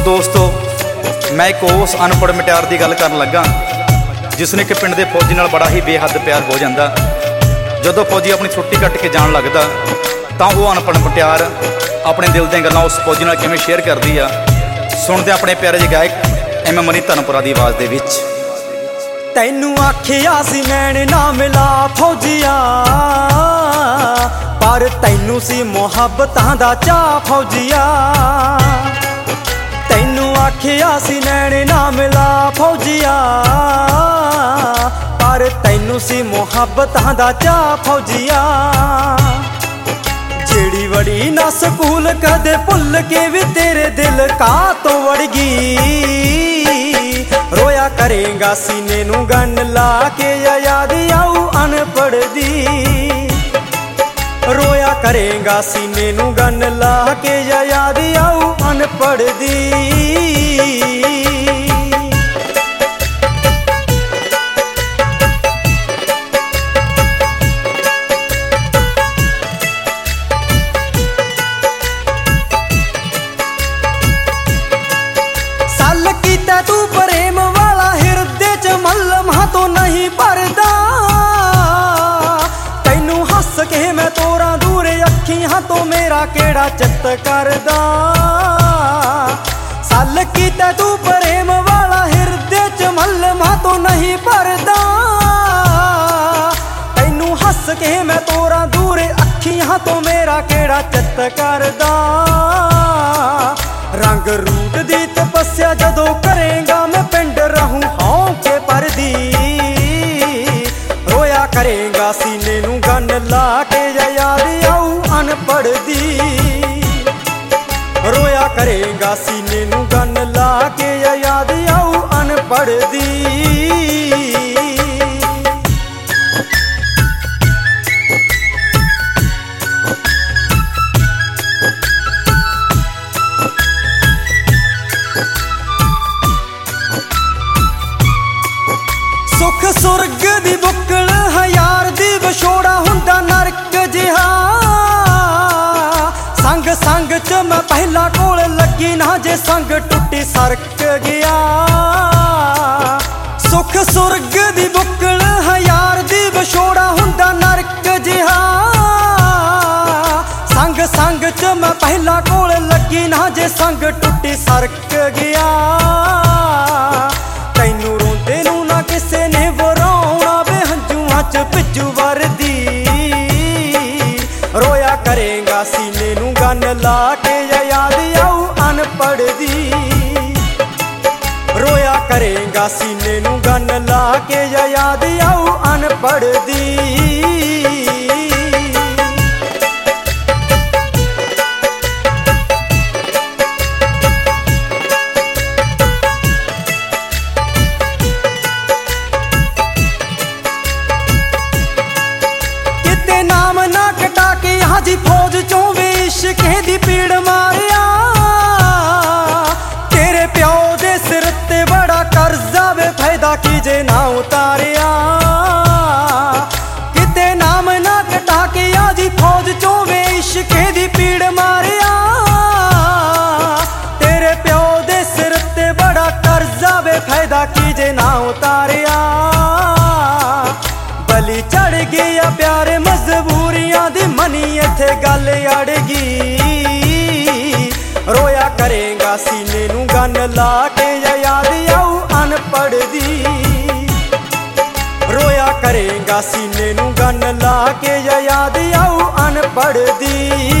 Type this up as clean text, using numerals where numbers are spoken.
दोस्तों मैं एक उस अनपढ़ मुटियार की गल कर लगा जिसने कि पिंड के फौजी नाल बड़ा ही बेहद प्यार हो जाता। जदों फौजी अपनी छुट्टी कट के जान लगता तो वह अनपढ़ मुटियार अपने दिल दी गल्लां उस फौजी नाल किवें शेयर करती है। सुनते अपने प्यारे जे गायक एम मनी धर्मपुरा की आवाज़ दे विच। तैनू आखिया सी नैन ना मिला फौजिया, पर तैनू सी मुहब्बतां दा चा फौजिया। तैनू आखिया सी नैन ना मिला फौजिया, पर तैनू सी मुहब्बतां दा चा फौजिया। जेड़ी वड़ी ना स्कूल कदे भुल के भी तेरे दिल का तो वड़ गई। रोया करेगा सीने नू गन ला के या याद आऊ अनपढ़ दी। रोया करेगा सीने नू गन ला के या याद आऊ अनपढ़ दी। साल कीता तू प्रेम वाला हिरदे च मल्लम तो नहीं भरदा। तैनू हस के मैं तोरा दूर अखी हाँ तो मेरा केड़ा चित करदा। साल कीता तू प्रेम वाला हिरदे च मल्लम तो नहीं भरदा। तैनू हस के मैं तोरा दूर अखी हाँ तो मेरा केड़ा चित करदा। रंग रूट दी तपस्या जदों करेगा मैं पिंड रहूं हाँ के परदी। रोया करेगा सीने नू गन ला के या याद आऊ अनपढ़ दी। रोया करेगा सीने नू गन ला के या याद आऊ अनपढ़ दी। सुख सुरग दी बुकल हयार दी विछोड़ा हुंदा नरक जिहा। संग संग च मैं पहला कोल लगी ना जे संग टुटी सरक गया। सुख सुरग दी बुकल हयार दी विछोड़ा हुंदा नरक जिहा। संग संग च मैं पहला कोल लगी ना जे संग टुटी सरक गया। तैनू रोंदे नू ना किसे ने वराउणा वे हंजुआं च भिजू वरदी। रोया करेगा सीने नू गन ला के या याद आऊ अनपढ़ दी। रोया करेगा सीने नू गन ला के या याद आऊ अनपढ़ दी। नाम ना कटा के हाजी फौज चों वे इश्के दी पीड़ मारिया। तेरे प्यो दे सिर ते बड़ा कर्जा वे फायदा कीजे ना उतारिया। किते नाम ना कटा के हाजी फौज चों वे इश्के दी पीड़ मारिया। तेरे प्यो दे सिर ते बड़ा कर्जा वे फायदा कीजे ना उतारिया। बली चढ़ गया प्यारे मजबूरियां दी मनी इत्थे गल अड़ गई। रोया करेगा सीने नू गन ला के या याद आऊ अनपढ़ दी। रोया करेगा सीने नू गन ला के या याद आऊ अनपढ़ दी।